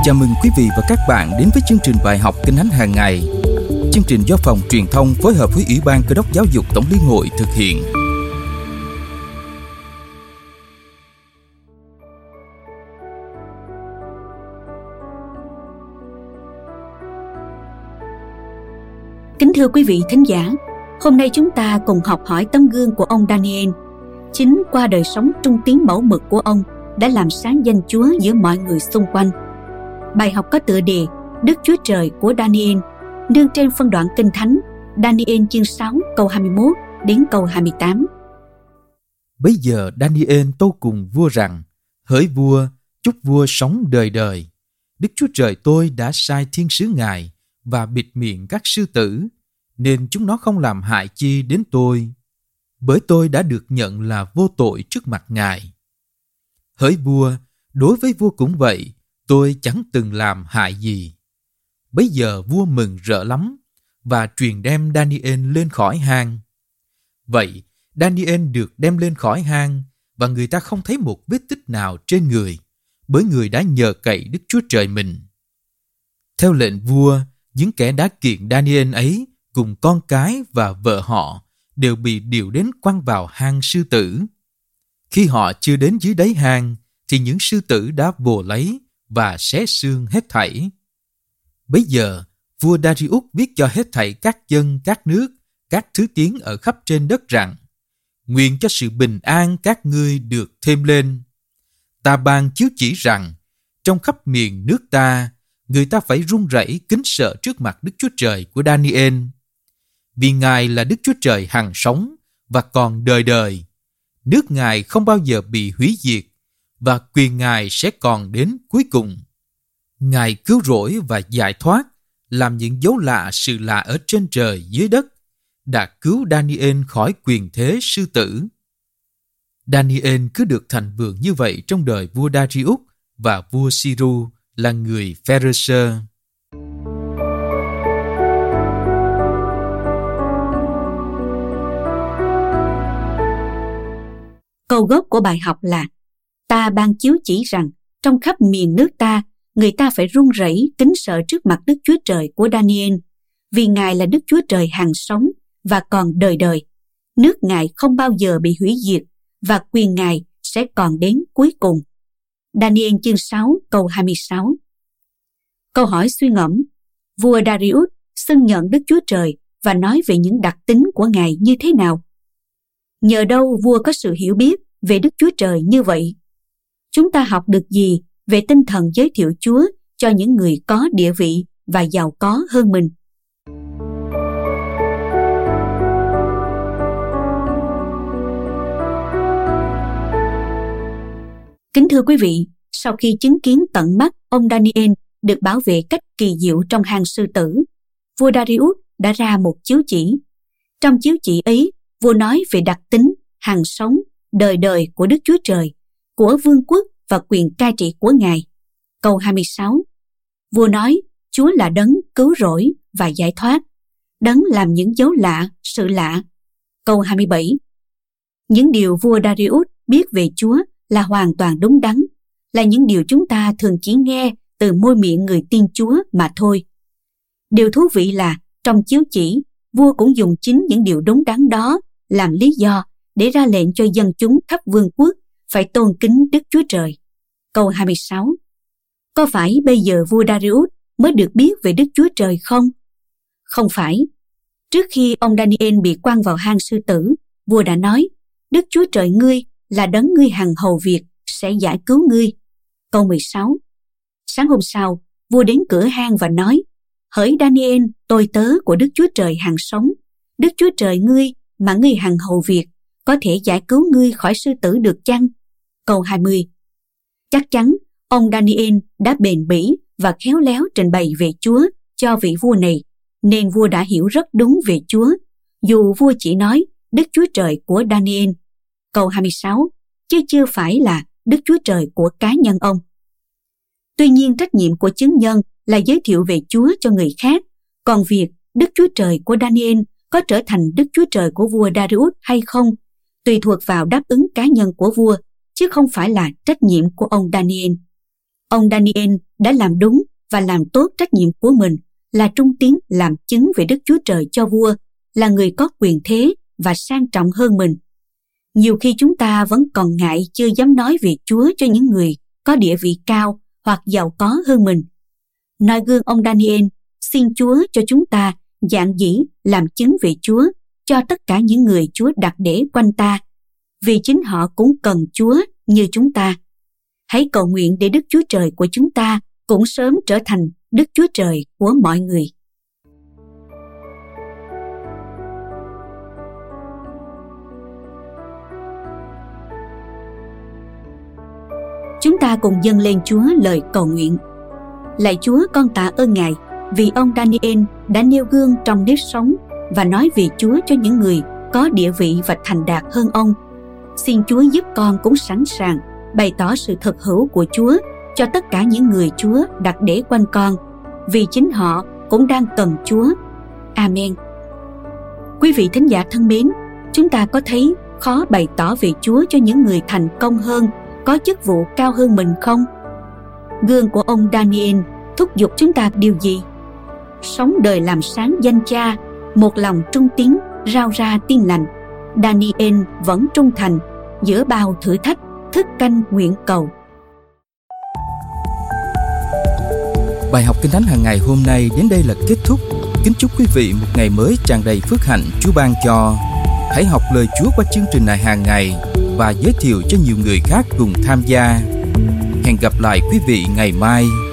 Chào mừng quý vị và các bạn đến với chương trình bài học Kinh Thánh hàng ngày. Chương trình do Phòng Truyền thông phối hợp với Ủy ban Cơ đốc Giáo dục Tổng liên hội thực hiện. Kính thưa quý vị thính giả, hôm nay chúng ta cùng học hỏi tấm gương của ông Daniel. Chính qua đời sống trung tín mẫu mực của ông đã làm sáng danh Chúa giữa mọi người xung quanh. Bài học có tựa đề Đức Chúa Trời của Daniel, nương trên phân đoạn Kinh Thánh Daniel chương 6 câu 21 đến câu 28. Bấy giờ Daniel tâu cùng vua rằng: Hỡi vua, chúc vua sống đời đời. Đức Chúa Trời tôi đã sai thiên sứ Ngài và bịt miệng các sư tử, nên chúng nó không làm hại chi đến tôi, bởi tôi đã được nhận là vô tội trước mặt Ngài. Hỡi vua, đối với vua cũng vậy, tôi chẳng từng làm hại gì. Bấy giờ vua mừng rỡ lắm và truyền đem Daniel lên khỏi hang. Vậy Daniel được đem lên khỏi hang và người ta không thấy một vết tích nào trên người, bởi người đã nhờ cậy Đức Chúa Trời mình. Theo lệnh vua, những kẻ đã kiện Daniel ấy cùng con cái và vợ họ đều bị điều đến quăng vào hang sư tử. Khi họ chưa đến dưới đáy hang thì những sư tử đã vồ lấy và xé xương hết thảy. Bấy giờ vua Darius viết cho hết thảy các dân, các nước, các thứ tiếng ở khắp trên đất rằng: Nguyện cho sự bình an các ngươi được thêm lên. Ta ban chiếu chỉ rằng trong khắp miền nước ta, người ta phải run rẩy kính sợ trước mặt Đức Chúa Trời của Daniel, vì Ngài là Đức Chúa Trời hằng sống và còn đời đời. Nước Ngài không bao giờ bị hủy diệt và quyền Ngài sẽ còn đến cuối cùng. Ngài cứu rỗi và giải thoát, làm những dấu lạ sự lạ ở trên trời dưới đất, đã cứu Daniel khỏi quyền thế sư tử. Daniel cứ được thành vượng như vậy trong đời vua Darius và vua Siru là người Pharisơ. Câu gốc của bài học là: Ta ban chiếu chỉ rằng trong khắp miền nước ta, người ta phải run rẩy kính sợ trước mặt Đức Chúa Trời của Daniel, vì Ngài là Đức Chúa Trời hằng sống và còn đời đời. Nước Ngài không bao giờ bị hủy diệt và quyền Ngài sẽ còn đến cuối cùng. Daniel chương 6 câu 26. Câu hỏi suy ngẫm: vua Darius xưng nhận Đức Chúa Trời và nói về những đặc tính của Ngài như thế nào? Nhờ đâu vua có sự hiểu biết về Đức Chúa Trời như vậy? Chúng ta học được gì về tinh thần giới thiệu Chúa cho những người có địa vị và giàu có hơn mình? Kính thưa quý vị, sau khi chứng kiến tận mắt ông Daniel được bảo vệ cách kỳ diệu trong hang sư tử, vua Darius đã ra một chiếu chỉ. Trong chiếu chỉ ấy, vua nói về đặc tính hằng sống, đời đời của Đức Chúa Trời, của vương quốc và quyền cai trị của Ngài. Câu 26, vua nói Chúa là đấng cứu rỗi và giải thoát, đấng làm những dấu lạ, sự lạ. Câu 27, những điều vua Darius biết về Chúa là hoàn toàn đúng đắn, là những điều chúng ta thường chỉ nghe từ môi miệng người tin Chúa mà thôi. Điều thú vị là trong chiếu chỉ, vua cũng dùng chính những điều đúng đắn đó làm lý do để ra lệnh cho dân chúng khắp vương quốc phải tôn kính Đức Chúa Trời. Câu 26, có phải bây giờ vua Darius mới được biết về Đức Chúa Trời không? Không phải. Trước khi ông Daniel bị quăng vào hang sư tử, vua đã nói: Đức Chúa Trời ngươi là đấng ngươi hằng hầu việc sẽ giải cứu ngươi. Câu 16, sáng hôm sau, vua đến cửa hang và nói: Hỡi Daniel, tôi tớ của Đức Chúa Trời hằng sống, Đức Chúa Trời ngươi mà ngươi hằng hầu việc có thể giải cứu ngươi khỏi sư tử được chăng? Câu 20, chắc chắn ông Daniel đã bền bỉ và khéo léo trình bày về Chúa cho vị vua này, nên vua đã hiểu rất đúng về Chúa, dù vua chỉ nói Đức Chúa Trời của Daniel. Câu 26, chứ chưa phải là Đức Chúa Trời của cá nhân ông. Tuy nhiên trách nhiệm của chứng nhân là giới thiệu về Chúa cho người khác, còn việc Đức Chúa Trời của Daniel có trở thành Đức Chúa Trời của vua Darius hay không tùy thuộc vào đáp ứng cá nhân của vua, chứ không phải là trách nhiệm của ông Daniel. Ông Daniel đã làm đúng và làm tốt trách nhiệm của mình là trung tín làm chứng về Đức Chúa Trời cho vua, là người có quyền thế và sang trọng hơn mình. Nhiều khi chúng ta vẫn còn ngại chưa dám nói về Chúa cho những người có địa vị cao hoặc giàu có hơn mình. Noi gương ông Daniel, xin Chúa cho chúng ta dạn dĩ làm chứng về Chúa cho tất cả những người Chúa đặt để quanh ta, vì chính họ cũng cần Chúa như chúng ta. Hãy cầu nguyện để Đức Chúa Trời của chúng ta cũng sớm trở thành Đức Chúa Trời của mọi người. Chúng ta cùng dâng lên Chúa lời cầu nguyện. Lạy Chúa, con tạ ơn Ngài vì ông Daniel đã nêu gương trong nếp sống và nói về Chúa cho những người có địa vị và thành đạt hơn ông. Xin Chúa giúp con cũng sẵn sàng bày tỏ sự thực hữu của Chúa cho tất cả những người Chúa đặt để quanh con, vì chính họ cũng đang cần Chúa. Amen. Quý vị thính giả thân mến, chúng ta có thấy khó bày tỏ về Chúa cho những người thành công hơn, có chức vụ cao hơn mình không? Gương của ông Daniel thúc giục chúng ta điều gì? Sống đời làm sáng danh Cha, một lòng trung tín, rao ra tiên lành. Daniel vẫn trung thành giữa bao thử thách, thức canh nguyện cầu. Bài học Kinh Thánh hàng ngày hôm nay đến đây là kết thúc. Kính chúc quý vị một ngày mới tràn đầy phước hạnh Chúa ban cho. Hãy học lời Chúa qua chương trình này hàng ngày và giới thiệu cho nhiều người khác cùng tham gia. Hẹn gặp lại quý vị ngày mai.